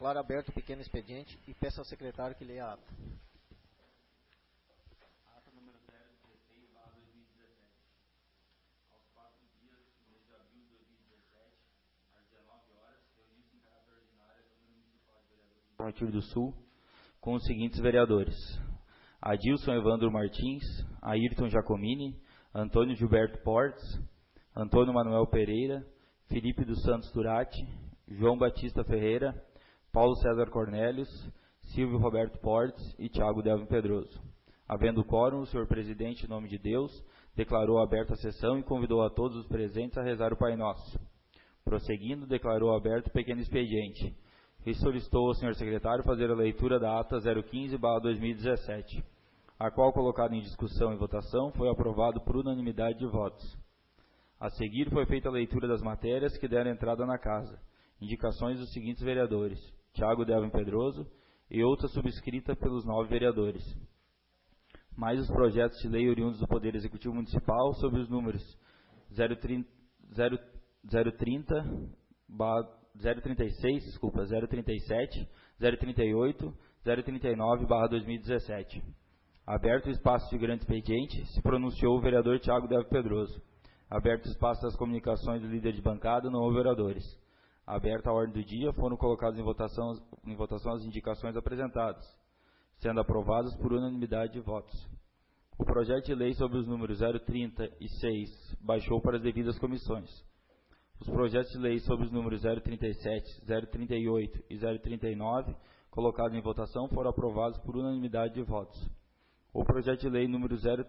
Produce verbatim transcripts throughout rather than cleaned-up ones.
Declaro aberto o pequeno expediente e peço ao secretário que leia a ata. Ata número zero dezesseis barra dois mil e dezessete. Aos quatro dias do mês de abril de dois mil e dezessete, às dezenove horas, reuniu-se em caráter ordinário a Câmara Municipal de Vereadores de Bom Retiro do Sul, com os seguintes vereadores: Adilson Evandro Martins, Ayrton Giacomini, Antônio Gilberto Portes, Antônio Manuel Pereira, Felipe dos Santos Turati, João Batista Ferreira, Paulo César Cornélios, Silvio Roberto Portes e Thiago Delvin Pedroso. Havendo quórum, o senhor presidente, em nome de Deus, declarou aberta a sessão e convidou a todos os presentes a rezar o Pai Nosso. Prosseguindo, declarou aberto o pequeno expediente e solicitou ao senhor secretário fazer a leitura da ata zero quinze barra dois mil e dezessete, a qual, colocada em discussão e votação, foi aprovado por unanimidade de votos. A seguir, foi feita a leitura das matérias que deram entrada na casa. Indicações dos seguintes vereadores: Thiago Delvin Pedroso e outra subscrita pelos nove vereadores. Mais os projetos de lei oriundos do Poder Executivo Municipal sobre os números zero trinta, zero trinta, zero trinta e seis, desculpa, zero trinta e sete, zero trinta e oito, zero trinta e nove barra dois mil e dezessete. Aberto o espaço de grande expediente, se pronunciou o vereador Thiago Delvin Pedroso. Aberto o espaço das comunicações do líder de bancada, não houve vereadores. Aberta a ordem do dia, foram colocadas em votação, em votação as indicações apresentadas, sendo aprovadas por unanimidade de votos. O projeto de lei sobre os números zero trinta e seis baixou para as devidas comissões. Os projetos de lei sobre os números zero trinta e sete, zero trinta e oito e zero trinta e nove, colocados em votação, foram aprovados por unanimidade de votos. O projeto de lei número zero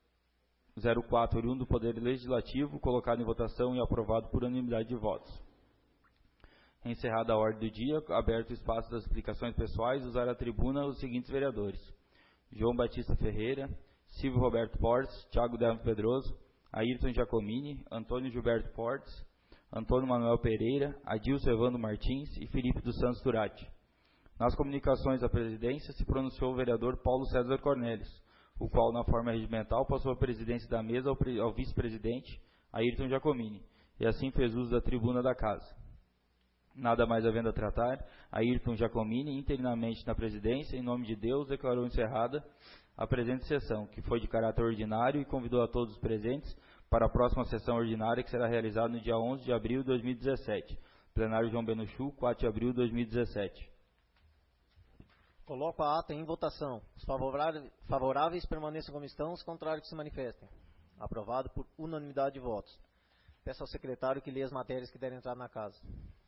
quatro, oriundo do Poder Legislativo, colocado em votação e aprovado por unanimidade de votos. Encerrada a ordem do dia, aberto o espaço das explicações pessoais, usar a tribuna os seguintes vereadores: João Batista Ferreira, Silvio Roberto Portes, Thiago Delvin Pedroso, Ayrton Giacomini, Antônio Gilberto Portes, Antônio Manuel Pereira, Adilson Evandro Martins e Felipe dos Santos Turati. Nas comunicações da presidência se pronunciou o vereador Paulo César Cornélios, o qual, na forma regimental, passou a presidência da mesa ao, ao vice-presidente Ayrton Giacomini, e assim fez uso da tribuna da casa. Nada mais havendo a tratar, Ayrton Giacomini, interinamente na presidência, em nome de Deus, declarou encerrada a presente sessão, que foi de caráter ordinário, e convidou a todos os presentes para a próxima sessão ordinária, que será realizada no dia onze de abril de dois mil e dezessete. Plenário João Benuchu, quatro de abril de dois mil e dezessete. Coloco a ata em votação. Os favoráveis permaneçam como estão, os contrários que se manifestem. Aprovado por unanimidade de votos. Peço ao secretário que leia as matérias que devem entrar na casa.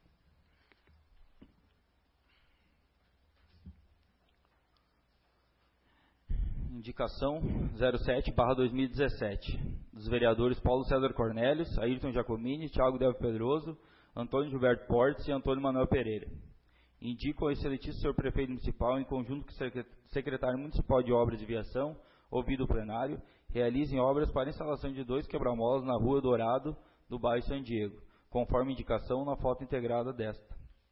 Indicação zero sete barra dois mil e dezessete, dos vereadores Paulo César Cornélios, Ayrton Giacomini, Thiago Delvin Pedroso, Antônio Gilberto Portes e Antônio Manuel Pereira. Indico ao excelentíssimo senhor prefeito municipal, em conjunto com o secretário municipal de obras e viação, ouvido o plenário, realizem obras para instalação de dois quebra-molas na Rua Dourado, do bairro São Diego, conforme indicação na foto integrada desta.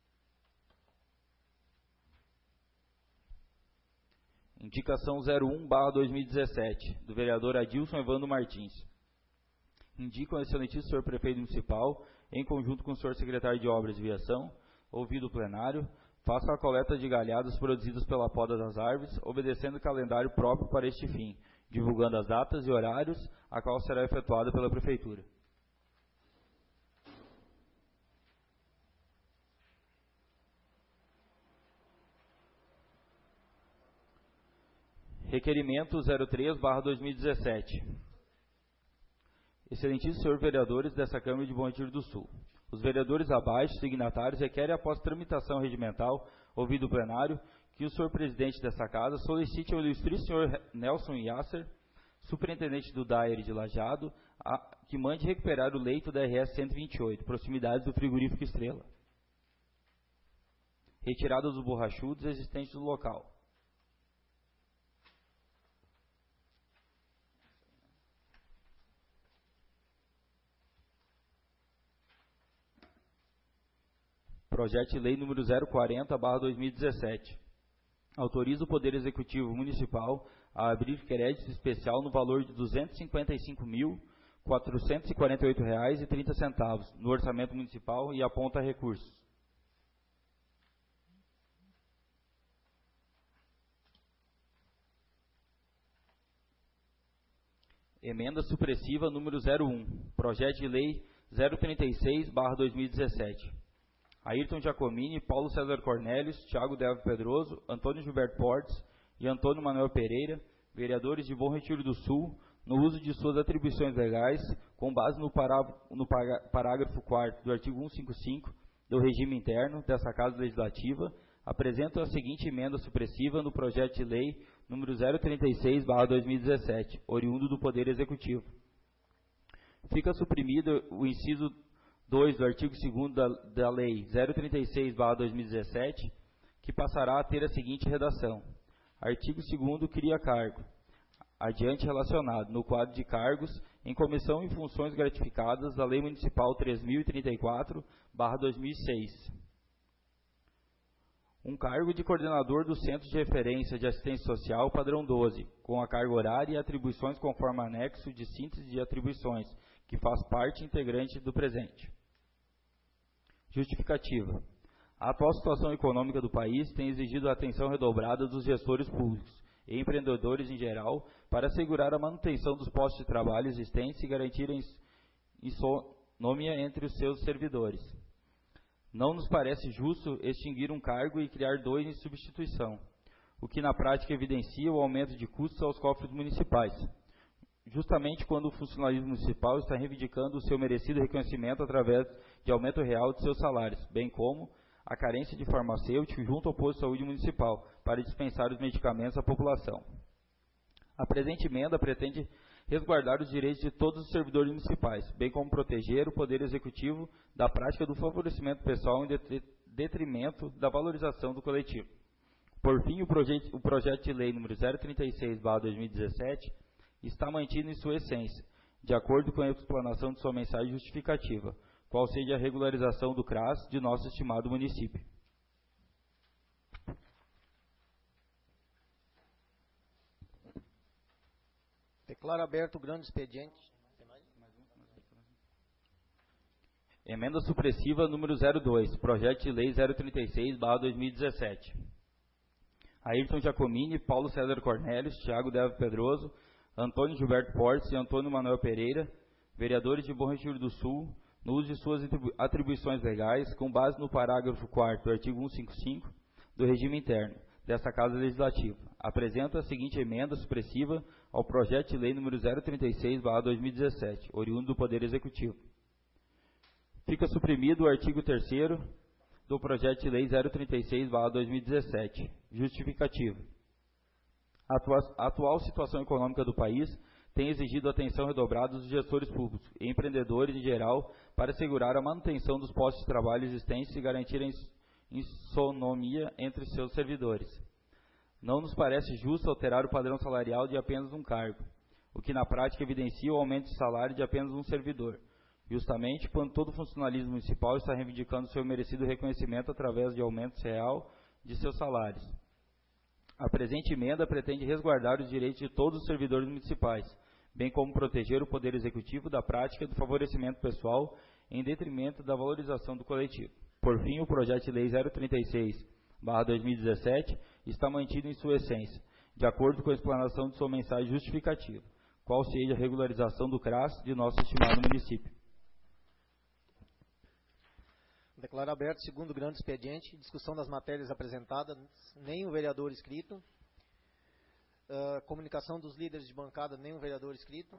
Indicação zero um barra dois mil e dezessete, do vereador Adilson Evandro Martins. Indico ao excelentíssimo senhor prefeito municipal, em conjunto com o senhor secretário de obras e viação, ouvido o plenário, faça a coleta de galhadas produzidas pela poda das árvores, obedecendo o calendário próprio para este fim, divulgando as datas e horários, a qual será efetuada pela Prefeitura. Requerimento zero três barra dois mil e dezessete. Excelentíssimos senhores vereadores dessa Câmara de Bom Retiro do Sul, os vereadores abaixo, signatários, requerem, após tramitação regimental, ouvido o plenário, que o senhor presidente dessa casa solicite ao ilustríssimo senhor Nelson Yasser, superintendente do D A E R de Lajeado, a, que mande recuperar o leito da R S cento e vinte e oito, proximidades do frigorífico Estrela, retirada dos borrachudos existentes no local. Projeto de Lei número zero quarenta barra dois mil e dezessete. Autoriza o Poder Executivo Municipal a abrir crédito especial no valor de duzentos e cinquenta e cinco mil, quatrocentos e quarenta e oito reais e trinta centavos no orçamento municipal e aponta recursos. Emenda supressiva número zero um, projeto de lei zero trinta e seis barra dois mil e dezessete. Ayrton Giacomini, Paulo César Cornélios, Thiago Delvio Pedroso, Antônio Gilberto Portes e Antônio Manuel Pereira, vereadores de Bom Retiro do Sul, no uso de suas atribuições legais, com base no, pará, no parágrafo quarto do artigo cento e cinquenta e cinco do regime interno dessa Casa Legislativa, apresentam a seguinte emenda supressiva no projeto de lei número zero trinta e seis barra dois mil e dezessete, oriundo do Poder Executivo. Fica suprimido o inciso dois do artigo segundo da, da Lei zero trinta e seis barra dois mil e dezessete, que passará a ter a seguinte redação. Artigo segundo cria cargo, adiante relacionado, no quadro de cargos, em comissão e funções gratificadas da Lei Municipal três mil e trinta e quatro barra dois mil e seis. Um cargo de coordenador do Centro de Referência de Assistência Social padrão doze, com a carga horária e atribuições conforme anexo de síntese de atribuições, que faz parte integrante do presente. Justificativa. A atual situação econômica do país tem exigido a atenção redobrada dos gestores públicos e empreendedores em geral para assegurar a manutenção dos postos de trabalho existentes e garantir a isonômia entre os seus servidores. Não nos parece justo extinguir um cargo e criar dois em substituição, o que na prática evidencia o aumento de custos aos cofres municipais, justamente quando o funcionalismo municipal está reivindicando o seu merecido reconhecimento através de aumento real de seus salários, bem como a carência de farmacêutico junto ao posto de saúde municipal para dispensar os medicamentos à população. A presente emenda pretende resguardar os direitos de todos os servidores municipais, bem como proteger o Poder Executivo da prática do favorecimento pessoal em detrimento da valorização do coletivo. Por fim, o projeto, o projeto de lei número zero trinta e seis barra dois mil e dezessete está mantido em sua essência, de acordo com a explanação de sua mensagem justificativa, qual seja a regularização do C R A S de nosso estimado município. Declaro aberto o grande expediente. Emenda supressiva número zero dois, projeto de lei zero trinta e seis barra dois mil e dezessete. Ayrton Giacomini, Paulo César Cornélios, Thiago Delvio Pedroso, Antônio Gilberto Portes e Antônio Manuel Pereira, vereadores de Bom Retiro do Sul, no uso de suas atribuições legais, com base no parágrafo quarto do artigo cento e cinquenta e cinco do regime interno desta Casa Legislativa, apresenta a seguinte emenda supressiva ao projeto de lei número zero trinta e seis barra dois mil e dezessete, oriundo do Poder Executivo. Fica suprimido o artigo terceiro do projeto de lei zero trinta e seis barra dois mil e dezessete. Justificativa. A atual, a atual situação econômica do país tem exigido atenção redobrada dos gestores públicos e empreendedores em geral para assegurar a manutenção dos postos de trabalho existentes e garantir a isonomia entre seus servidores. Não nos parece justo alterar o padrão salarial de apenas um cargo, o que na prática evidencia o aumento de salário de apenas um servidor, justamente quando todo funcionalismo municipal está reivindicando seu merecido reconhecimento através de aumento real de seus salários. A presente emenda pretende resguardar os direitos de todos os servidores municipais, bem como proteger o Poder Executivo da prática do favorecimento pessoal em detrimento da valorização do coletivo. Por fim, o projeto de lei zero trinta e seis barra dois mil e dezessete está mantido em sua essência, de acordo com a explanação de sua mensagem justificativa, qual seja a regularização do C R A S de nosso estimado município. Declaro aberto o segundo grande expediente, discussão das matérias apresentadas, nenhum vereador inscrito. Uh, comunicação dos líderes de bancada, nenhum vereador inscrito.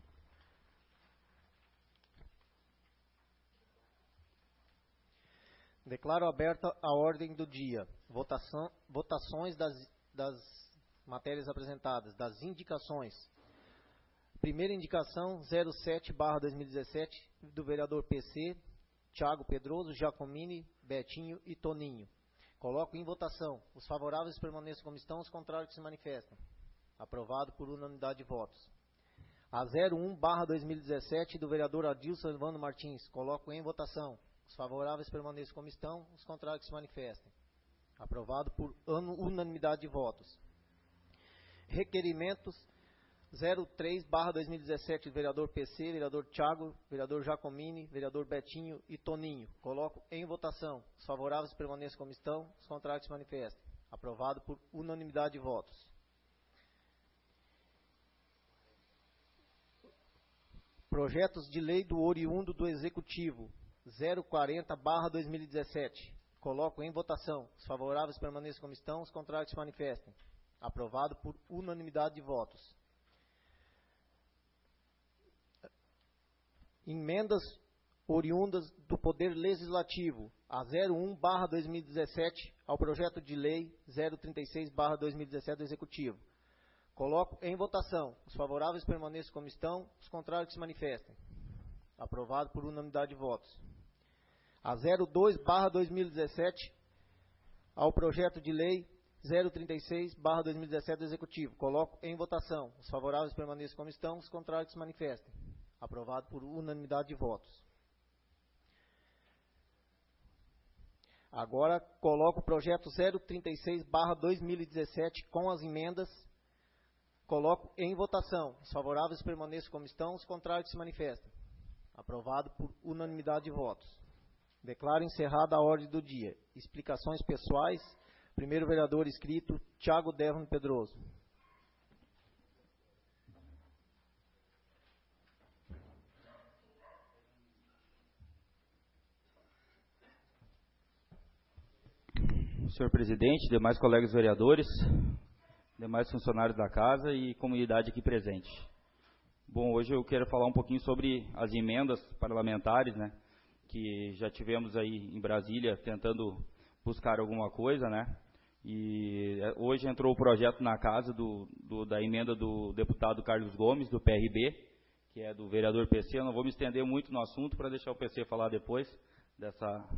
Declaro aberta a ordem do dia. Votação, votações das, das matérias apresentadas, das indicações. Primeira indicação, zero sete barra dois mil e dezessete, do vereador P C, Thiago Pedroso, Giacomini, Betinho e Toninho. Coloco em votação. Os favoráveis permaneçam como estão, os contrários que se manifestam. Aprovado por unanimidade de votos. A zero um barra dois mil e dezessete, do vereador Adilson Evandro Martins. Coloco em votação. Os favoráveis permaneçam como estão, os contrários que se manifestem. Aprovado por unanimidade de votos. Requerimentos zero três barra dois mil e dezessete, do vereador P C, vereador Thiago, vereador Giacomini, vereador Betinho e Toninho. Coloco em votação. Os favoráveis permaneçam como estão, os contrários que se manifestem. Aprovado por unanimidade de votos. Projetos de lei do oriundo do Executivo, zero quarenta barra dois mil e dezessete. Coloco em votação. Os favoráveis permaneçam como estão, os contrários se manifestem. Aprovado por unanimidade de votos. Emendas oriundas do Poder Legislativo, a zero um barra dois mil e dezessete, ao projeto de lei zero trinta e seis barra dois mil e dezessete do Executivo. Coloco em votação. Os favoráveis permaneçam como estão, os contrários que se manifestem. Aprovado por unanimidade de votos. A zero dois barra dois mil e dezessete, ao projeto de lei zero trinta e seis barra dois mil e dezessete do Executivo. Coloco em votação. Os favoráveis permaneçam como estão, os contrários que se manifestem. Aprovado por unanimidade de votos. Agora coloco o projeto zero trinta e seis barra dois mil e dezessete com as emendas. Coloco em votação. Os favoráveis permaneçam como estão, os contrários que se manifestem. Aprovado por unanimidade de votos. Declaro encerrada a ordem do dia. Explicações pessoais. Primeiro vereador inscrito, Thiago Devon Pedroso. Senhor presidente, demais colegas vereadores, demais funcionários da casa e comunidade aqui presente. Bom, hoje eu quero falar um pouquinho sobre as emendas parlamentares, né, que já tivemos aí em Brasília tentando buscar alguma coisa, né, e hoje entrou o projeto na casa do, do, da emenda do deputado Carlos Gomes, do P R B, que é do vereador P C. Eu não vou me estender muito no assunto para deixar o P C falar depois dessa,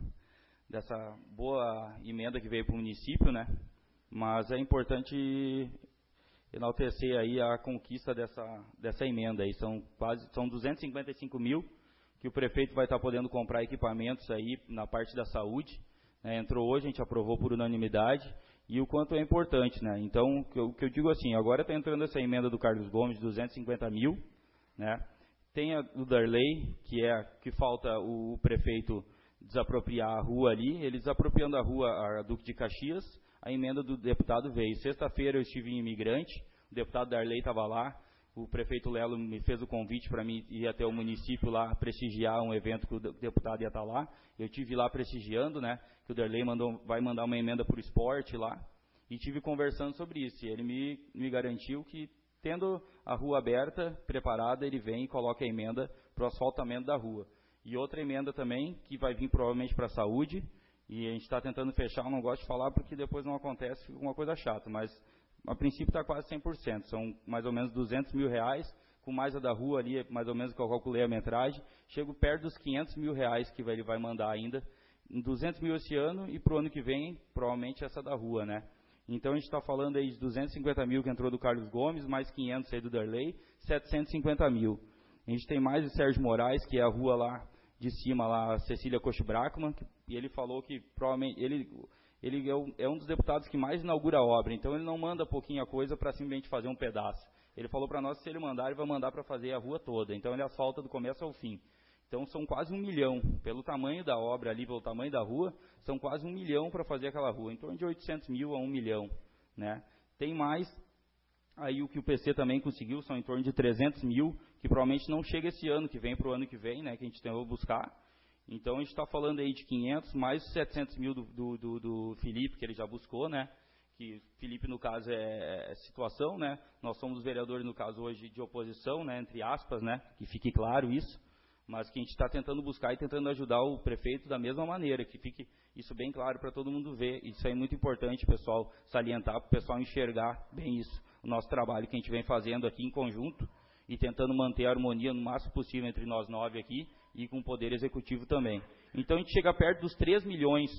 dessa boa emenda que veio para o município, né, mas é importante enaltecer aí a conquista dessa, dessa emenda aí. São quase, são duzentos e cinquenta e cinco mil que o prefeito vai estar podendo comprar equipamentos aí na parte da saúde, né? Entrou hoje, a gente aprovou por unanimidade, e o quanto é importante, né? Então, o que eu, que eu digo assim, agora está entrando essa emenda do Carlos Gomes, de duzentos e cinquenta mil, né? Tem a do Darley, que é que falta o, o prefeito desapropriar a rua ali, ele desapropriando a rua, a Duque de Caxias, a emenda do deputado veio. Sexta-feira eu estive em Imigrante, o deputado Darley estava lá, o prefeito Lelo me fez o convite para mim ir até o município lá prestigiar um evento que o deputado ia estar lá. Eu estive lá prestigiando, né, que o Darley mandou, vai mandar uma emenda para o esporte lá, e estive conversando sobre isso. E ele me, me garantiu que, tendo a rua aberta, preparada, ele vem e coloca a emenda para o asfaltamento da rua. E outra emenda também, que vai vir provavelmente para a saúde, e a gente está tentando fechar, eu não gosto de falar porque depois não acontece, fica uma coisa chata, mas a princípio está quase cem por cento, são mais ou menos duzentos mil reais, com mais a da rua ali, mais ou menos que eu calculei a metragem, chego perto dos quinhentos mil reais que ele vai mandar ainda, duzentos mil esse ano, e para o ano que vem, provavelmente essa da rua, né? Então a gente está falando aí de duzentos e cinquenta mil que entrou do Carlos Gomes, mais quinhentos aí do Darley, setecentos e cinquenta mil. A gente tem mais o Sérgio Moraes, que é a rua lá de cima, lá, a Cecília Coche Brackman, e ele falou que provavelmente ele, ele é, o, é um dos deputados que mais inaugura a obra, então ele não manda pouquinha coisa para simplesmente fazer um pedaço. Ele falou para nós que se ele mandar, ele vai mandar para fazer a rua toda, então ele asfalta do começo ao fim. Então são quase um milhão, pelo tamanho da obra ali, pelo tamanho da rua, são quase um milhão para fazer aquela rua, em torno de oitocentos mil a um milhão, né? Tem mais, aí o que o P C também conseguiu, são em torno de trezentos mil, que provavelmente não chega esse ano, que vem para o ano que vem, né, que a gente tentou buscar. Então a gente está falando aí de quinhentos, mais setecentos mil do, do, do, do Felipe, que ele já buscou, né, que Felipe no caso é, é situação, né, nós somos vereadores no caso hoje de oposição, né, entre aspas, né, que fique claro isso, mas que a gente está tentando buscar e tentando ajudar o prefeito da mesma maneira, que fique isso bem claro para todo mundo ver. Isso é muito importante, pessoal, salientar, para o pessoal enxergar bem isso, o nosso trabalho que a gente vem fazendo aqui em conjunto e tentando manter a harmonia no máximo possível entre nós nove aqui e com o Poder Executivo também. Então a gente chega perto dos três milhões,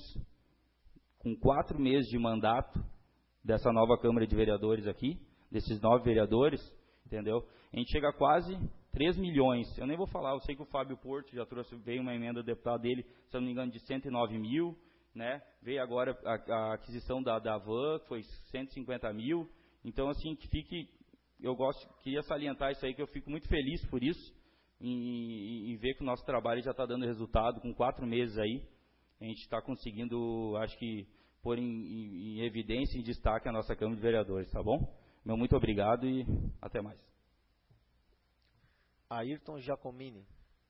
com quatro meses de mandato dessa nova Câmara de Vereadores aqui, desses nove vereadores, entendeu? A gente chega a quase três milhões. Eu nem vou falar, eu sei que o Fábio Porto já trouxe, veio uma emenda do deputado dele, se eu não me engano, de cento e nove mil, né? Veio agora a, a aquisição da, da van, que foi cento e cinquenta mil. Então, assim, que fique, eu gosto, queria salientar isso aí, que eu fico muito feliz por isso, em, em ver que o nosso trabalho já está dando resultado, com quatro meses aí, a gente está conseguindo, acho que, pôr em, em, em evidência, em destaque a nossa Câmara de Vereadores, tá bom? Meu muito obrigado e até mais. Ayrton Giacomini.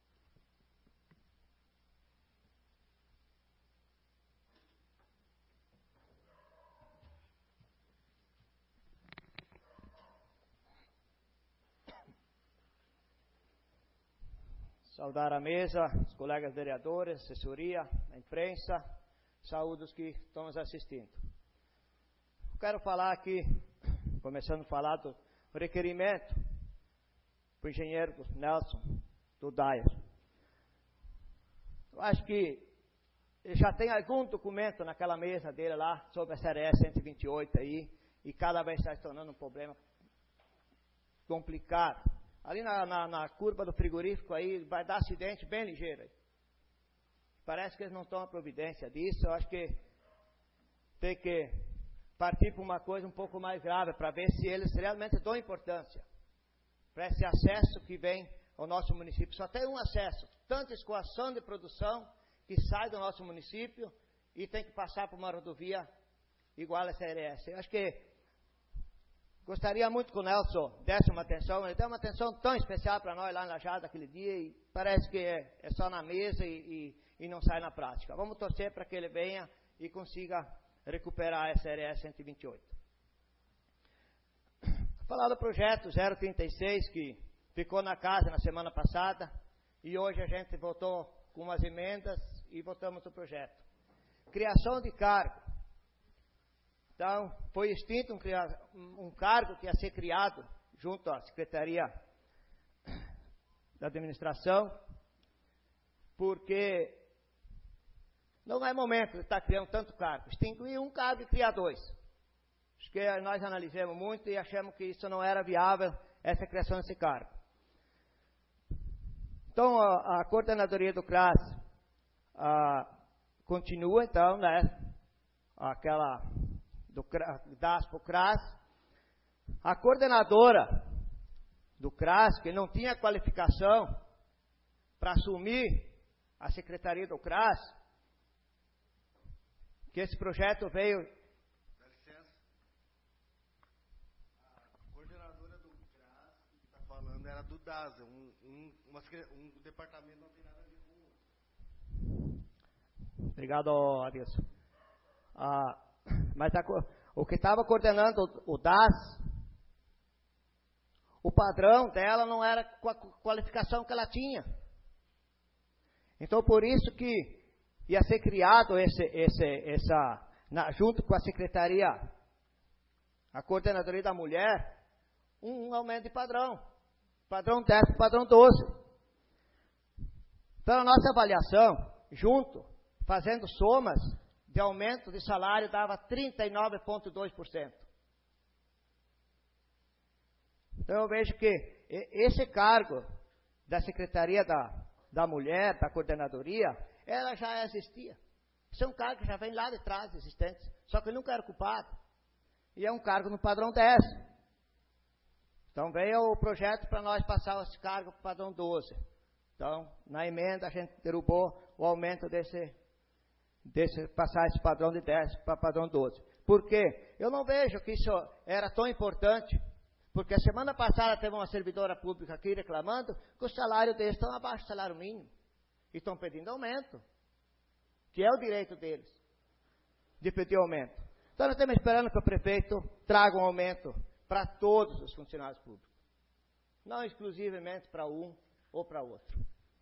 Saudar a mesa, os colegas vereadores, assessoria, a imprensa, saúde os que estão nos assistindo. Quero falar aqui, começando a falar do requerimento para o engenheiro Nelson do D A I R. Eu acho que já tem algum documento naquela mesa dele lá sobre a série S cento e vinte e oito aí, e cada vez está se tornando um problema complicado. Ali na, na, na curva do frigorífico aí, vai dar acidente bem ligeiro aí. Parece que eles não tomam providência disso. Eu acho que tem que partir para uma coisa um pouco mais grave, para ver se eles realmente dão importância para esse acesso que vem ao nosso município. Só tem um acesso, tanta escoação de produção que sai do nosso município e tem que passar por uma rodovia igual a essa R S. Eu acho que gostaria muito que o Nelson desse uma atenção. Ele deu uma atenção tão especial para nós lá em Lajeado aquele dia e parece que é, é só na mesa e, e, e não sai na prática. Vamos torcer para que ele venha e consiga recuperar essa R S cento e vinte e oito. Falar do projeto zero trinta e seis que ficou na casa na semana passada e hoje a gente votou com umas emendas e votamos o projeto. Criação de cargo. Então, foi extinto um, um cargo que ia ser criado junto à Secretaria da Administração, porque não é momento de estar criando tanto cargo. Extinguir um cargo e criar dois. Acho que nós analisamos muito e achamos que isso não era viável, essa criação desse cargo. Então, a, a coordenadoria do C R A S a, continua, então, né, aquela do D A S para o C R A S. A coordenadora do C R A S, que não tinha qualificação para assumir a secretaria do C R A S, que esse projeto veio... Dá licença. A coordenadora do C R A S que está falando era do D A S, um, um, uma, um departamento não tem nada a ver com o outro. Obrigado, Adilson. Ah, mas a, o que estava coordenando o, o D A S, o padrão dela não era com a qualificação que ela tinha. Então, por isso que ia ser criado esse, esse, essa, na, junto com a Secretaria, a Coordenadoria da Mulher, um, um aumento de padrão. Padrão dez para padrão doze. Então, a nossa avaliação, junto, fazendo somas, de aumento de salário dava trinta e nove vírgula dois por cento. Então eu vejo que esse cargo da Secretaria da, da Mulher, da Coordenadoria, ela já existia. Isso é um cargo que já vem lá de trás, existente, só que nunca era ocupado. E é um cargo no padrão dez. Então veio o projeto para nós passar esse cargo para o padrão doze. Então, na emenda a gente derrubou o aumento desse... Deixa passar esse padrão de dez para padrão doze. Por quê? Eu não vejo que isso era tão importante, porque a semana passada teve uma servidora pública aqui reclamando que o salário deles está abaixo do salário mínimo. E estão pedindo aumento, que é o direito deles, de pedir aumento. Então nós estamos esperando que o prefeito traga um aumento para todos os funcionários públicos. Não exclusivamente para um ou para outro.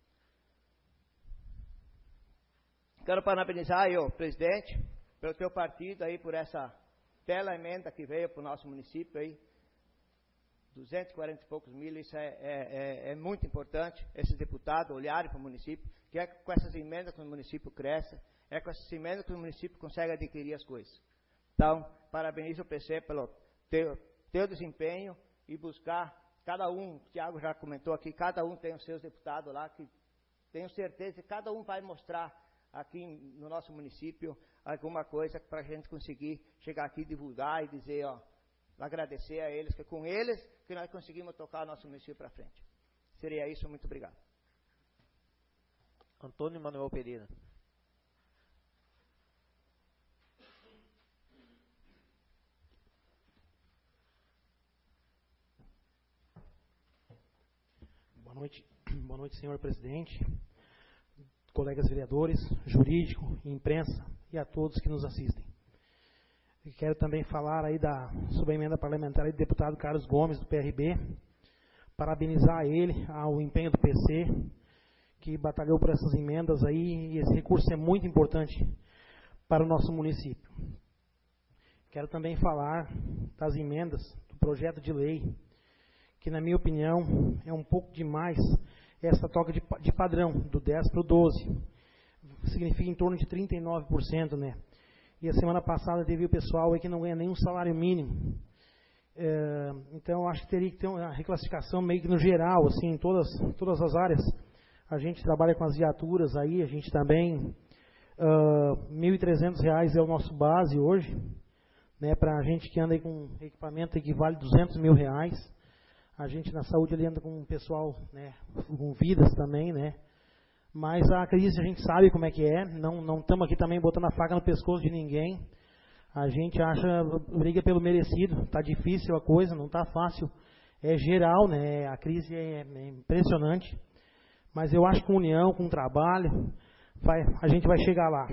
Quero parabenizar aí o presidente, pelo teu partido aí, por essa bela emenda que veio para o nosso município aí, duzentos e quarenta e poucos mil, isso é, é, é, é muito importante, esses deputados olharem para o município, que é com essas emendas que o município cresce, é com essas emendas que o município consegue adquirir as coisas. Então, parabenizo o P C pelo teu, teu desempenho e buscar, cada um, o Tiago já comentou aqui, cada um tem os seus deputados lá, que tenho certeza que cada um vai mostrar aqui no nosso município alguma coisa para a gente conseguir chegar aqui, divulgar e dizer, ó, agradecer a eles, que é com eles que nós conseguimos tocar o nosso município para frente. Seria isso, muito obrigado. Antônio Manuel Pereira. Boa noite, boa noite, senhor presidente, colegas vereadores, jurídico, imprensa e a todos que nos assistem. Eu quero também falar aí da, sobre a emenda parlamentar do deputado Carlos Gomes, do P R B, parabenizar ele ao empenho do P C, que batalhou por essas emendas aí, e esse recurso é muito importante para o nosso município. Quero também falar das emendas do projeto de lei, que, na minha opinião, é um pouco demais essa troca de, de padrão, do dez para o doze. Significa em torno de trinta e nove por cento, né? E a semana passada teve o pessoal aí que não ganha nenhum salário mínimo. É, então, eu acho que teria que ter uma reclassificação meio que no geral, assim, em todas, todas as áreas. A gente trabalha com as viaturas aí, a gente também... Uh, mil e trezentos reais é o nosso base hoje, né, para a gente que anda aí com equipamento que vale duzentos mil reais. A gente na saúde ali anda com um pessoal, né, com vidas também, né. Mas a crise a gente sabe como é que é, não não estamos aqui também botando a faca no pescoço de ninguém. A gente acha, briga pelo merecido, está difícil a coisa, não está fácil, é geral, né, a crise é, é impressionante. Mas eu acho que com união, com trabalho, vai, a gente vai chegar lá.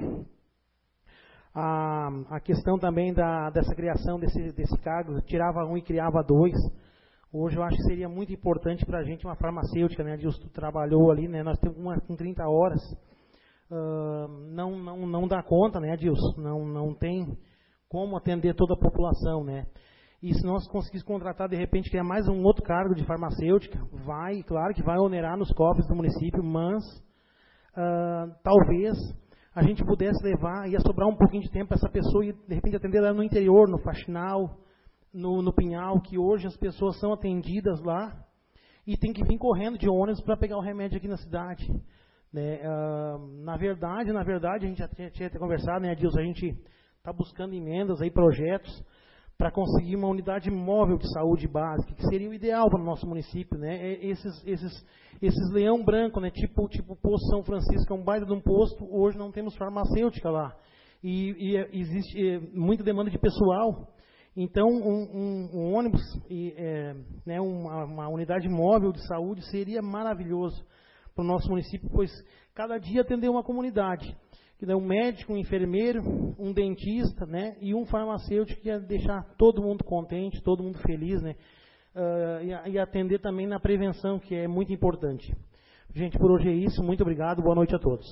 A, a questão também da, dessa criação desse, desse cargo, tirava um e criava dois. Hoje eu acho que seria muito importante para a gente uma farmacêutica, né? Adilson, tu trabalhou ali, né? Nós temos uma com trinta horas. Uh, não, não, não dá conta, né, Adilson? Não, não tem como atender toda a população, né? E se nós conseguirmos contratar, de repente, criar mais um outro cargo de farmacêutica, vai, claro que vai onerar nos cofres do município, mas uh, talvez a gente pudesse levar, ia sobrar um pouquinho de tempo para essa pessoa e, de repente, atender ela no interior, no Faxinal, no, no Pinhal, que hoje as pessoas são atendidas lá e tem que vir correndo de ônibus para pegar o remédio aqui na cidade. Né? Uh, na verdade, na verdade, a gente já tinha, tinha conversado, né, Adilson, a gente está buscando emendas, aí, projetos, para conseguir uma unidade móvel de saúde básica, que seria o ideal para o nosso município, né? Esses, esses, esses leão branco, né? Tipo, tipo o posto São Francisco, é um baita de um posto, hoje não temos farmacêutica lá. E, e existe muita demanda de pessoal. Então, um, um, um ônibus, e, é, né, uma, uma unidade móvel de saúde seria maravilhoso para o nosso município, pois cada dia atender uma comunidade. Que dá um médico, um enfermeiro, um dentista, né, e um farmacêutico que ia deixar todo mundo contente, todo mundo feliz, né, uh, e, e atender também na prevenção, que é muito importante. Gente, por hoje é isso. Muito obrigado. Boa noite a todos.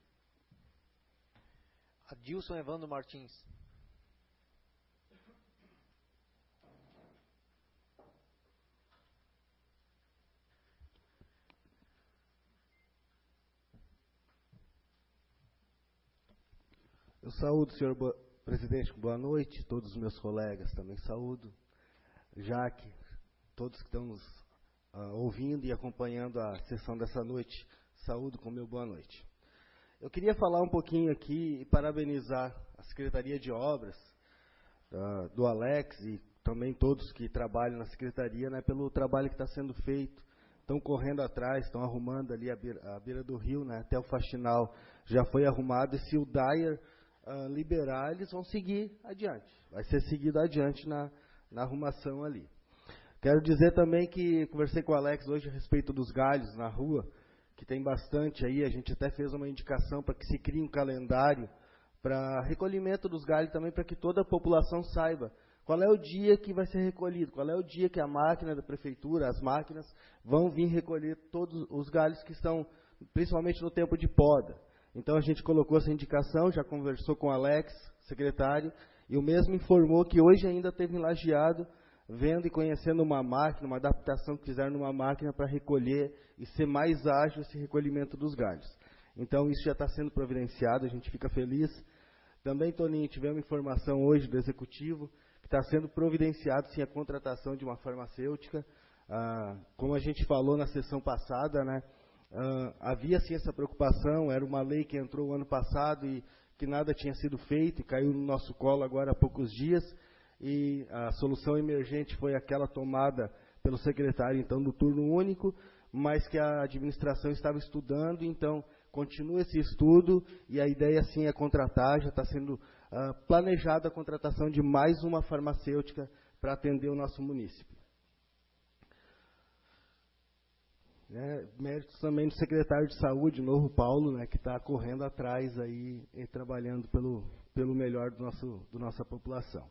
Adilson Evandro Martins. Eu saúdo, senhor bo- presidente, boa noite, todos os meus colegas também saúdo, Jaque, todos que estão nos uh, ouvindo e acompanhando a sessão dessa noite, saúdo com meu boa noite. Eu queria falar um pouquinho aqui e parabenizar a Secretaria de Obras, uh, do Alex e também todos que trabalham na Secretaria, né, pelo trabalho que está sendo feito. Estão correndo atrás, estão arrumando ali a beira, a beira do rio, né, até o Faxinal já foi arrumado, e se o Dyer Uh, liberar, eles vão seguir adiante. Vai ser seguido adiante na, na arrumação ali. Quero dizer também que conversei com o Alex hoje a respeito dos galhos na rua, que tem bastante aí, a gente até fez uma indicação para que se crie um calendário para recolhimento dos galhos também, para que toda a população saiba qual é o dia que vai ser recolhido, qual é o dia que a máquina da prefeitura, as máquinas, vão vir recolher todos os galhos que estão, principalmente no tempo de poda. Então, a gente colocou essa indicação, já conversou com o Alex, secretário, e o mesmo informou que hoje ainda teve em Lajeado, vendo e conhecendo uma máquina, uma adaptação que fizeram numa máquina para recolher e ser mais ágil esse recolhimento dos galhos. Então, isso já está sendo providenciado, a gente fica feliz. Também, Toninho, tivemos informação hoje do Executivo, que está sendo providenciado, sim, a contratação de uma farmacêutica. Ah, como a gente falou na sessão passada, né? Uh, havia sim essa preocupação, era uma lei que entrou o ano passado e que nada tinha sido feito e caiu no nosso colo agora há poucos dias, e a solução emergente foi aquela tomada pelo secretário, então, do turno único, mas que a administração estava estudando, então continua esse estudo e a ideia sim é contratar, já está sendo uh, planejada a contratação de mais uma farmacêutica para atender o nosso município. Né? Méritos também do secretário de Saúde, novo Paulo, né, que está correndo atrás aí e trabalhando pelo, pelo melhor do nosso, do nossa população.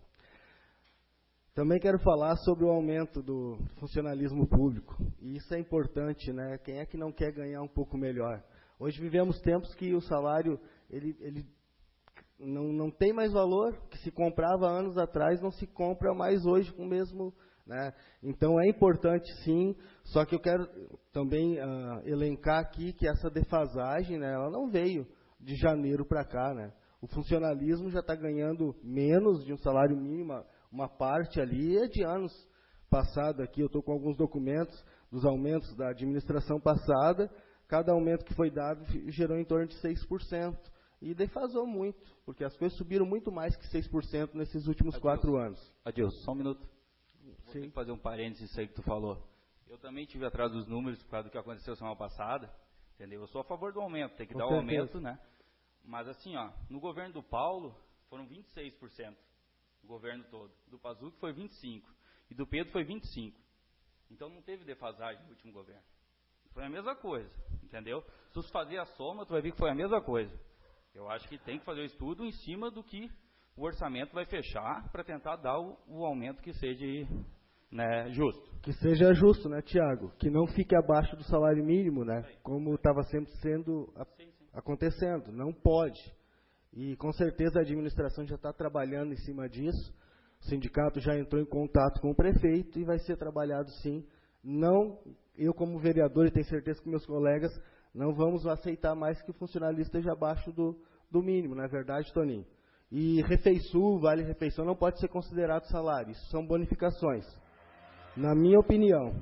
Também quero falar sobre o aumento do funcionalismo público. E isso é importante, né? Quem é que não quer ganhar um pouco melhor? Hoje vivemos tempos que o salário ele, ele não, não tem mais valor, que se comprava anos atrás, não se compra mais hoje com o mesmo... Né? Então é importante sim, só que eu quero também uh, elencar aqui que essa defasagem, né, ela não veio de janeiro para cá. Né? O funcionalismo já está ganhando menos de um salário mínimo, uma parte ali é de anos passados aqui, eu estou com alguns documentos dos aumentos da administração passada, cada aumento que foi dado gerou em torno de seis por cento, e defasou muito, porque as coisas subiram muito mais que seis por cento nesses últimos Adilson, quatro anos. Adilson, só um minuto. Vou Sim. ter que fazer um parênteses isso aí que tu falou. Eu também tive atrás dos números por causa do que aconteceu semana passada, entendeu? Eu sou a favor do aumento, tem que com dar o aumento, né? Mas assim, ó, no governo do Paulo foram vinte e seis por cento. O governo todo. Do Pazuc foi vinte e cinco por cento. E do Pedro foi vinte e cinco por cento. Então não teve defasagem no último governo. Foi a mesma coisa, entendeu? Se tu fazer a soma, tu vai ver que foi a mesma coisa. Eu acho que tem que fazer o estudo em cima do que o orçamento vai fechar para tentar dar o, o aumento que seja, né, justo. Que seja justo, né, Tiago? Que não fique abaixo do salário mínimo, né? Como estava sempre sendo a, sim, sim. acontecendo. Não pode. E com certeza a administração já está trabalhando em cima disso. O sindicato já entrou em contato com o prefeito e vai ser trabalhado sim. Não, eu como vereador, e tenho certeza que meus colegas, não vamos aceitar mais que o funcionário esteja abaixo do, do mínimo, não é verdade, Toninho? E refeição, vale-refeição não pode ser considerado salário, isso são bonificações, na minha opinião.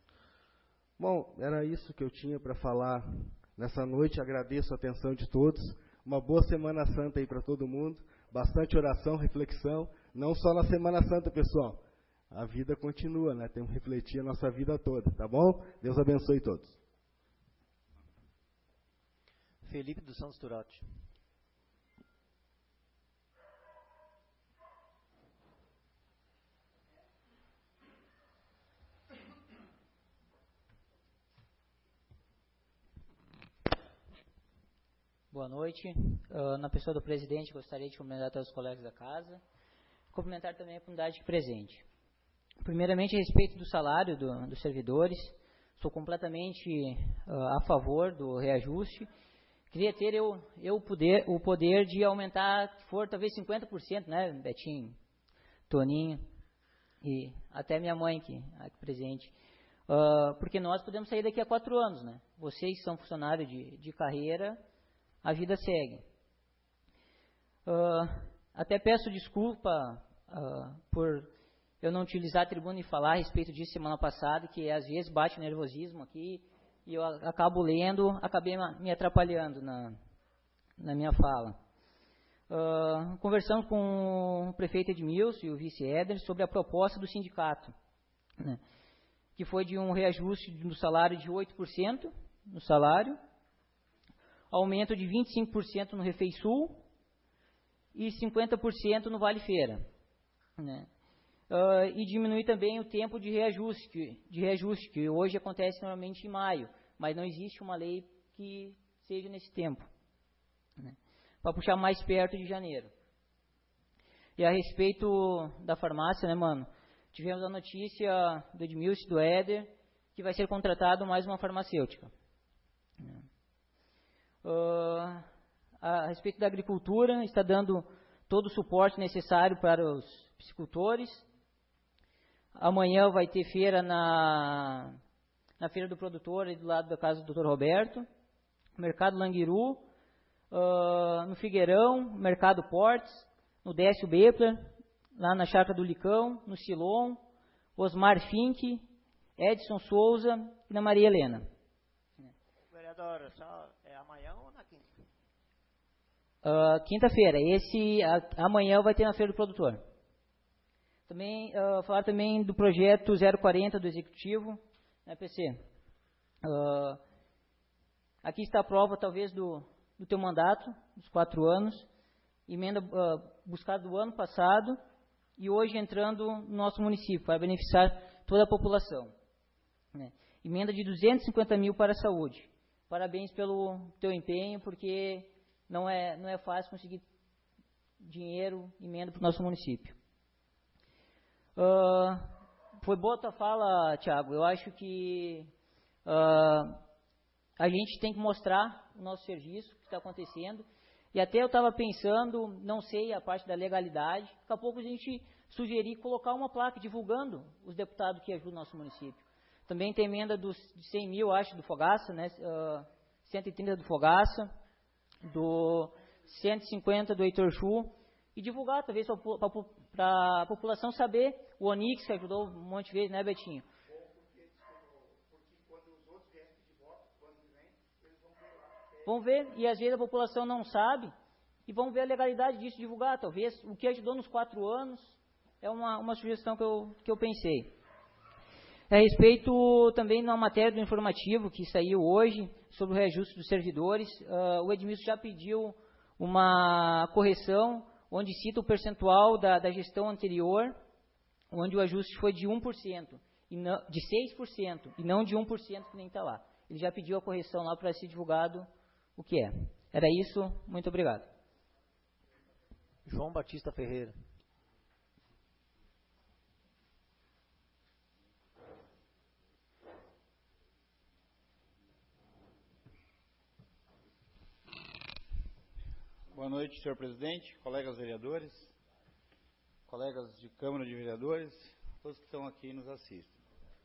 Bom, era isso que eu tinha para falar nessa noite, agradeço a atenção de todos. Uma boa Semana Santa aí para todo mundo, bastante oração, reflexão, não só na Semana Santa, pessoal. A vida continua, né? Temos que refletir a nossa vida toda, tá bom? Deus abençoe todos. Felipe dos Santos Turati. Boa noite. Uh, na pessoa do presidente, gostaria de cumprimentar todos os colegas da casa. Cumprimentar também a comunidade presente. Primeiramente, a respeito do salário do, dos servidores, sou completamente uh, a favor do reajuste. Queria ter eu, eu poder, o poder de aumentar, que for talvez cinquenta por cento, né, Betinho, Toninho e até minha mãe aqui, aqui presente. Uh, porque nós podemos sair daqui a quatro anos, né? Vocês são funcionários de, de carreira, a vida segue. Uh, até peço desculpa uh, por eu não utilizar a tribuna e falar a respeito disso semana passada, que às vezes bate nervosismo aqui, e eu acabo lendo, acabei me atrapalhando na, na minha fala. Uh, conversamos com o prefeito Edmilson e o vice Éder sobre a proposta do sindicato, né, que foi de um reajuste do salário de oito por cento no salário, aumento de vinte e cinco por cento no Refeisul e cinquenta por cento no Vale Feira, né? Uh, e diminuir também o tempo de reajuste, que, de reajuste, que hoje acontece normalmente em maio, mas não existe uma lei que seja nesse tempo, né, para puxar mais perto de janeiro. E a respeito da farmácia, né, mano, tivemos a notícia do Edmilson e do Éder que vai ser contratado mais uma farmacêutica. Uh, a respeito da agricultura, está dando todo o suporte necessário para os piscicultores. Amanhã vai ter feira na, na Feira do Produtor, ali do lado da casa do doutor Roberto. Mercado Languiru, uh, no Figueirão, Mercado Portes, no Décio Bepler, lá na Chácara do Licão, no Silon, Osmar Fink, Edson Souza e na Maria Helena. Vereador, só é amanhã ou na quinta? Uh, quinta-feira. Esse a, amanhã vai ter na Feira do Produtor. Também uh, falar também do projeto zero quarenta do Executivo, né, P C? Uh, aqui está a prova, talvez, do, do teu mandato, dos quatro anos, emenda uh, buscada do ano passado e hoje entrando no nosso município, para beneficiar toda a população, né? emenda de duzentos e cinquenta mil para a saúde. Parabéns pelo teu empenho, porque não é, não é fácil conseguir dinheiro, emenda para o nosso município. Uh, foi boa a tua fala, Thiago. Eu acho que uh, a gente tem que mostrar o nosso serviço, o que está acontecendo. E até eu estava pensando, não sei a parte da legalidade, daqui a pouco a gente sugerir colocar uma placa divulgando os deputados que ajudam o nosso município. Também tem emenda dos de cem mil, acho, do Fogaça, né? Uh, cento e trinta do Fogaça, do cento e cinquenta do Heitor Chu, e divulgar, talvez, para a população saber. O Onix, que ajudou um monte de vezes, né, Betinho? Vão ver, e às vezes a população não sabe, e vão ver a legalidade disso, divulgar, talvez, o que ajudou nos quatro anos, é uma, uma sugestão que eu, que eu pensei. A respeito também na matéria do informativo que saiu hoje, sobre o reajuste dos servidores, uh, o Edmilson já pediu uma correção, onde cita o percentual da, da gestão anterior, onde o ajuste foi de um por cento, e não, de seis por cento, e não de um por cento que nem está lá. Ele já pediu a correção lá para ser divulgado o que é. Era isso, muito obrigado. João Batista Ferreira. Boa noite, senhor presidente, colegas vereadores, colegas de Câmara de Vereadores, todos que estão aqui e nos assistem.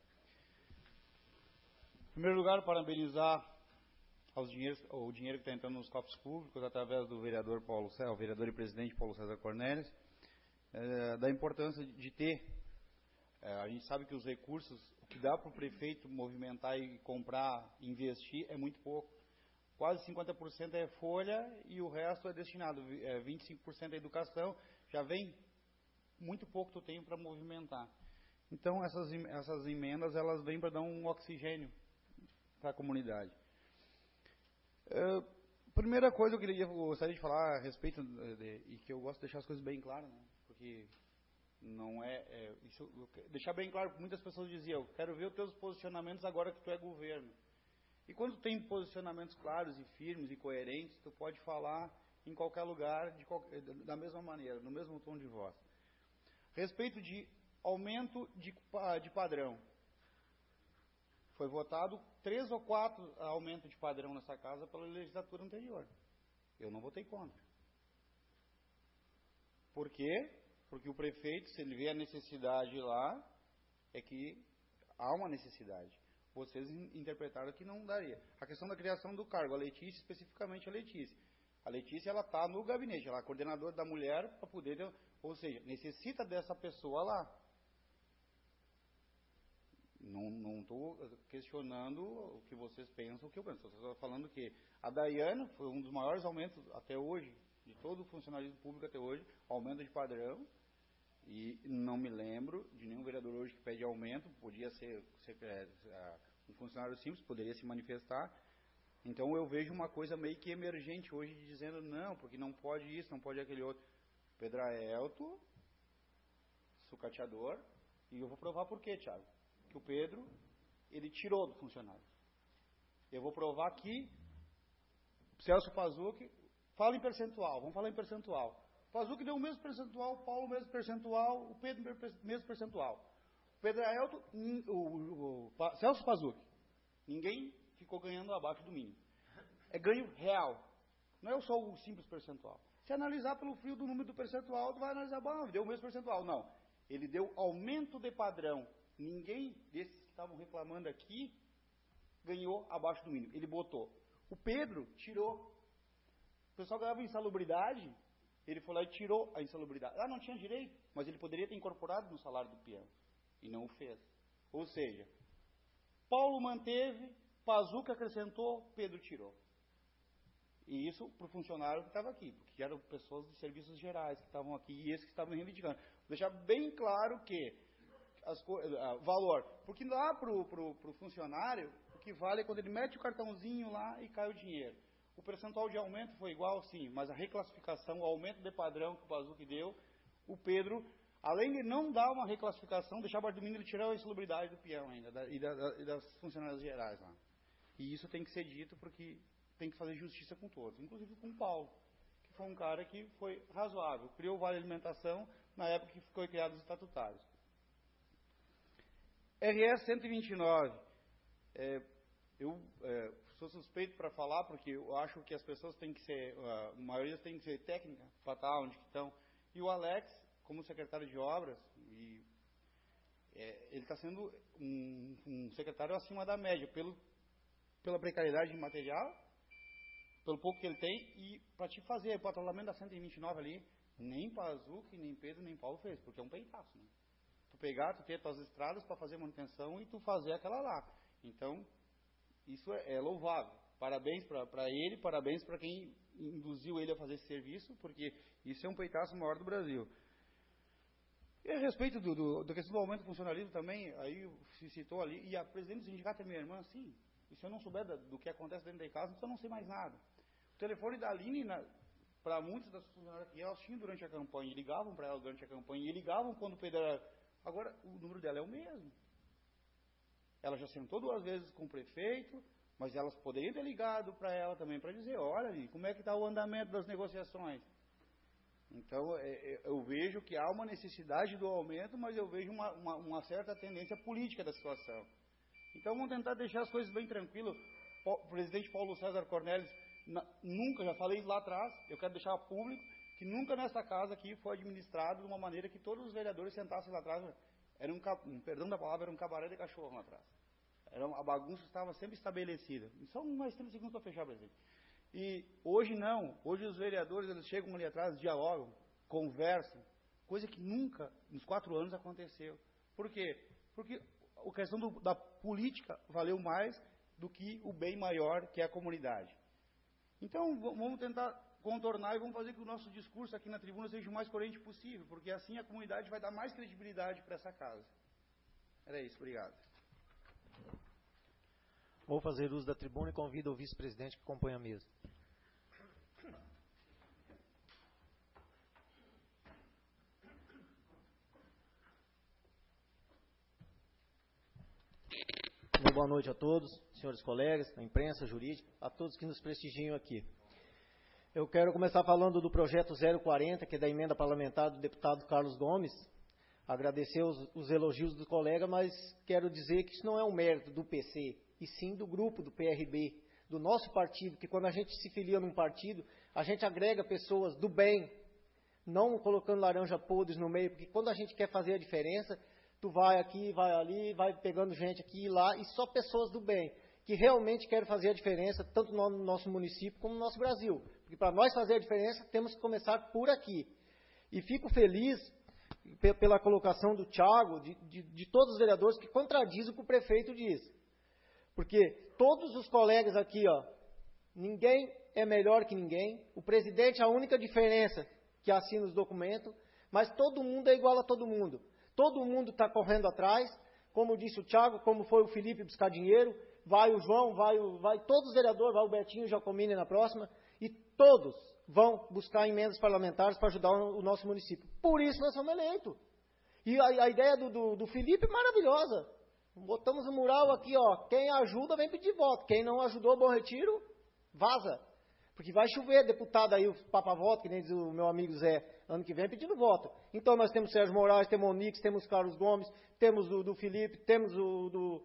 Em primeiro lugar, parabenizar aos dinheiros, o dinheiro que está entrando nos cofres públicos através do vereador Paulo César, o vereador e presidente Paulo César Cornelius, é, da importância de ter, é, a gente sabe que os recursos, o que dá para o prefeito movimentar e comprar, investir, é muito pouco. Quase cinquenta por cento é folha e o resto é destinado, é, vinte e cinco por cento é educação, já vem muito pouco que eu tenho para movimentar. Então, essas, essas emendas, elas vêm para dar um oxigênio para a comunidade. Uh, primeira coisa que eu queria, gostaria de falar a respeito, de, de, e que eu gosto de deixar as coisas bem claras, né? Porque não é, é isso, deixar bem claro, muitas pessoas diziam, eu quero ver os teus posicionamentos agora que tu é governo. E quando tem posicionamentos claros e firmes e coerentes, tu pode falar em qualquer lugar, de qualquer, da mesma maneira, no mesmo tom de voz. Respeito de aumento de, de padrão. Foi votado três ou quatro aumentos de padrão nessa casa pela legislatura anterior. Eu não votei contra. Por quê? Porque o prefeito, se ele vê a necessidade lá, é que há uma necessidade. Vocês interpretaram que não daria. A questão da criação do cargo, a Letícia, especificamente a Letícia. A Letícia, ela está no gabinete, ela é a coordenadora da mulher para poder, ou seja, necessita dessa pessoa lá. Não estou questionando o que vocês pensam, o que eu penso. Estou falando que a Daiane foi um dos maiores aumentos até hoje, de todo o funcionalismo público até hoje, aumento de padrão, e não me lembro de nenhum vereador hoje que pede aumento, podia ser, ser é, um funcionário simples, poderia se manifestar. Então eu vejo uma coisa meio que emergente hoje, dizendo não, porque não pode isso, não pode aquele outro. Pedraelto, sucateador, e eu vou provar por quê, Thiago. Que o Pedro, ele tirou do funcionário. Eu vou provar que Celso Pazucchi, fala em percentual, vamos falar em percentual. Pazucchi deu o mesmo percentual, o Paulo o mesmo percentual, o Pedro o mesmo percentual. O Pedraelto, o, o, o Celso Pazucchi, ninguém ficou ganhando abaixo do mínimo. É ganho real, não é só o simples percentual. Se analisar pelo fio do número do percentual, tu vai analisar, bom, deu o mesmo percentual. Não, ele deu aumento de padrão. Ninguém desses que estavam reclamando aqui ganhou abaixo do mínimo. Ele botou. O Pedro tirou. O pessoal ganhava insalubridade, ele foi lá e tirou a insalubridade. Ah, não tinha direito, mas ele poderia ter incorporado no salário do peão. E não o fez. Ou seja, Paulo manteve, Pazucchi acrescentou, Pedro tirou. E isso para o funcionário que estava aqui, porque eram pessoas de serviços gerais que estavam aqui e esses que estavam reivindicando. Vou deixar bem claro que As, uh, valor, porque lá para o funcionário, o que vale é quando ele mete o cartãozinho lá e cai o dinheiro. O percentual de aumento foi igual, sim, mas a reclassificação, o aumento de padrão que o Pazucchi deu, o Pedro Além de não dar uma reclassificação, deixar abaixo do mínimo, ele tirar a insalubridade do peão ainda, da, e, da, da, e das funcionárias gerais lá. E isso tem que ser dito porque tem que fazer justiça com todos, inclusive com o Paulo, que foi um cara que foi razoável, criou o Vale Alimentação na época que foi criado os estatutários. R S cento e vinte e nove, é, eu é, sou suspeito para falar porque eu acho que as pessoas têm que ser, a maioria tem que ser técnica para estar onde estão, e o Alex, como secretário de obras, e, é, ele está sendo um, um secretário acima da média, pelo, pela precariedade de material, pelo pouco que ele tem, e para te fazer o patrulhamento da cento e vinte e nove ali, nem Pazuc, nem Pedro, nem Paulo fez, porque é um peitaço, né? Tu pegar, tu ter as tuas estradas para fazer manutenção e tu fazer aquela lá. Então, isso é, é louvável. Parabéns para ele, parabéns para quem induziu ele a fazer esse serviço, porque isso é um peitaço maior do Brasil. E a respeito do, do, da questão do aumento do funcionalismo também, aí se citou ali, e a presidente do sindicato é minha irmã, sim. E se eu não souber da, do que acontece dentro da casa, então eu não sei mais nada. O telefone da Aline, para muitas das funcionárias que elas tinham durante a campanha, e ligavam para ela durante a campanha, e ligavam quando o Pedro era... Agora, o número dela é o mesmo. Ela já sentou duas vezes com o prefeito, mas elas poderiam ter ligado para ela também, para dizer, olha, Aline, como é que está o andamento das negociações? Então, é, eu vejo que há uma necessidade do aumento, mas eu vejo uma, uma, uma certa tendência política da situação. Então, vamos tentar deixar as coisas bem tranquilas. O presidente Paulo César Cornelius, na, nunca, já falei lá atrás, eu quero deixar público, que nunca nessa casa aqui foi administrado de uma maneira que todos os vereadores sentassem lá atrás, era um, perdão da palavra, era um cabaré de cachorro lá atrás. Era, a bagunça estava sempre estabelecida. Só mais trinta segundos para fechar, presidente. E hoje não, hoje os vereadores eles chegam ali atrás, dialogam, conversam, coisa que nunca, nos quatro anos, aconteceu. Por quê? Porque a questão do, da política valeu mais do que o bem maior, que é a comunidade. Então, vamos tentar contornar e vamos fazer que o nosso discurso aqui na tribuna seja o mais coerente possível, porque assim a comunidade vai dar mais credibilidade para essa casa. Era isso, obrigado. Vou fazer uso da tribuna e convido o vice-presidente que acompanha a mesa. Boa noite a todos, senhores colegas, da imprensa jurídica, a todos que nos prestigiam aqui. Eu quero começar falando do projeto zero quarenta, que é da emenda parlamentar do deputado Carlos Gomes. Agradecer os, os elogios do colega, mas quero dizer que isso não é um mérito do P C, e sim do grupo do P R B, do nosso partido, que quando a gente se filia num partido, a gente agrega pessoas do bem, não colocando laranja podres no meio, porque quando a gente quer fazer a diferença, tu vai aqui, vai ali, vai pegando gente aqui e lá, e só pessoas do bem, que realmente querem fazer a diferença, tanto no nosso município como no nosso Brasil. Porque para nós fazer a diferença, temos que começar por aqui. E fico feliz pela colocação do Thiago, de, de, de todos os vereadores, que contradiz o que o prefeito diz. Porque todos os colegas aqui, ó, ninguém é melhor que ninguém, o presidente é a única diferença que assina os documentos, mas todo mundo é igual a todo mundo. Todo mundo está correndo atrás, como disse o Thiago, como foi o Felipe buscar dinheiro, vai o João, vai, o, vai todos os vereadores, vai o Betinho, o Jacomini na próxima, e todos vão buscar emendas parlamentares para ajudar o, o nosso município. Por isso nós somos eleitos. E a, a ideia do, do, do Felipe é maravilhosa. Botamos um mural aqui, ó, quem ajuda vem pedir voto, quem não ajudou, Bom Retiro, vaza. Porque vai chover deputado aí, o papa-voto, que nem diz o meu amigo Zé, ano que vem pedindo voto. Então nós temos Sérgio Moraes, temos o Onix, temos Carlos Gomes, temos o do Felipe, temos o do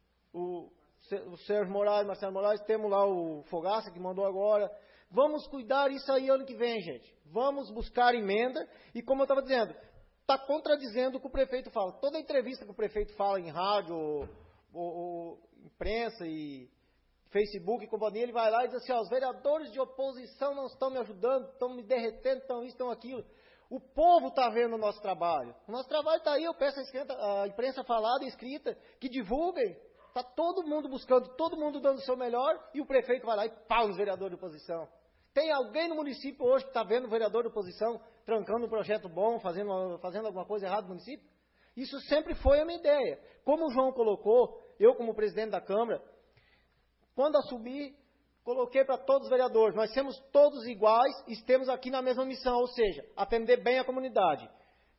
o, o Sérgio Moraes, Marcelo Moraes, temos lá o Fogaça, que mandou agora. Vamos cuidar isso aí ano que vem, gente. Vamos buscar emenda. E como eu estava dizendo, está contradizendo o que o prefeito fala. Toda entrevista que o prefeito fala em rádio, ou, ou, ou imprensa e Facebook e companhia, ele vai lá e diz assim, ó, os vereadores de oposição não estão me ajudando, estão me derretendo, estão isso, estão aquilo. O povo está vendo o nosso trabalho. O nosso trabalho está aí, eu peço a imprensa falada e escrita, que divulguem. Está todo mundo buscando, todo mundo dando o seu melhor, e o prefeito vai lá e pau os vereadores de oposição. Tem alguém no município hoje que está vendo o vereador de oposição trancando um projeto bom, fazendo, fazendo alguma coisa errada no município? Isso sempre foi a minha ideia. Como o João colocou, eu como presidente da Câmara, quando assumi, coloquei para todos os vereadores, nós somos todos iguais e estamos aqui na mesma missão, ou seja, atender bem a comunidade.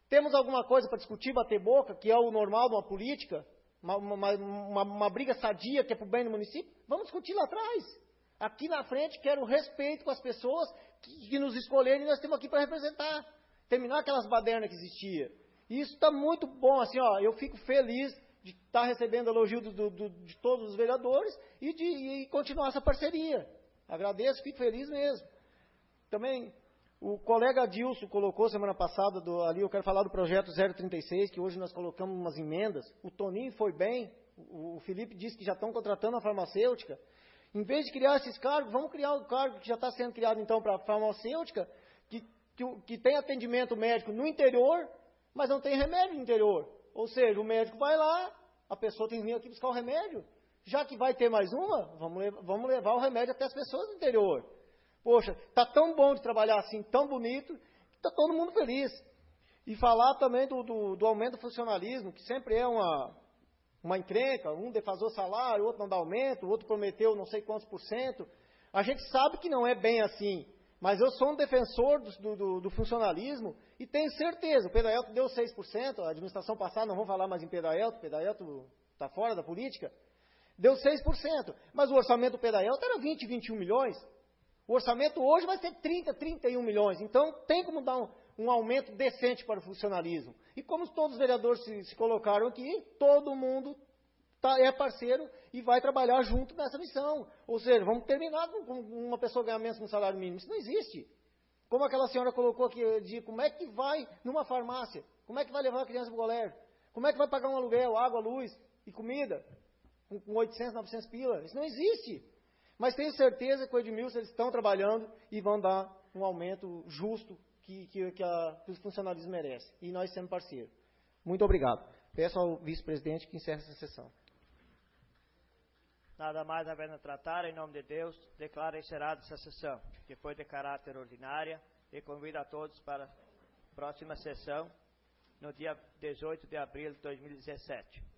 Temos alguma coisa para discutir, bater boca, que é o normal de uma política? Uma, uma, uma, uma briga sadia que é para o bem do município? Vamos discutir lá atrás. Aqui na frente, quero respeito com as pessoas que, que nos escolheram e nós estamos aqui para representar. Terminar aquelas badernas que existiam. E isso está muito bom, assim, ó, eu fico feliz de estar recebendo elogio do, do, do, de todos os vereadores e de e continuar essa parceria. Agradeço, fico feliz mesmo. Também, o colega Adilson colocou semana passada, do, ali eu quero falar do projeto zero trinta e seis, que hoje nós colocamos umas emendas. O Toninho foi bem, o, o Felipe disse que já estão contratando a farmacêutica. Em vez de criar esses cargos, vamos criar o cargo que já está sendo criado então para a farmacêutica, que, que, que tem atendimento médico no interior, mas não tem remédio no interior. Ou seja, o médico vai lá, a pessoa tem que vir aqui buscar o remédio. Já que vai ter mais uma, vamos, levar, vamos levar o remédio até as pessoas do interior. Poxa, está tão bom de trabalhar assim, tão bonito, que está todo mundo feliz. E falar também do, do, do aumento do funcionalismo, que sempre é uma, uma encrenca, um defasou salário, outro não dá aumento, o outro prometeu não sei quantos por cento. A gente sabe que não é bem assim, mas eu sou um defensor do, do, do funcionalismo e tenho certeza, o Pedaelto deu seis por cento, a administração passada, não vamos falar mais em Pedaelto, o Pedaelto está fora da política, deu seis por cento, mas o orçamento do Pedaelto era vinte, vinte e um milhões. O orçamento hoje vai ser trinta, trinta e um milhões. Então, tem como dar um, um aumento decente para o funcionalismo. E como todos os vereadores se, se colocaram aqui, todo mundo tá, é parceiro e vai trabalhar junto nessa missão. Ou seja, vamos terminar com uma pessoa ganhar menos que um salário mínimo. Isso não existe. Como aquela senhora colocou aqui, de como é que vai numa farmácia? Como é que vai levar a criança para o colégio? Como é que vai pagar um aluguel, água, luz e comida? Com, com oitocentos, novecentos pila? Isso não existe. Mas tenho certeza que o Edmilson, eles estão trabalhando e vão dar um aumento justo que, que, que, a, que os funcionários merecem. E nós somos parceiros. Muito obrigado. Peço ao vice-presidente que encerre essa sessão. Nada mais havendo a tratar, em nome de Deus, declaro encerrada essa sessão, que foi de caráter ordinária, e convido a todos para a próxima sessão, no dia dezoito de abril de dois mil e dezessete.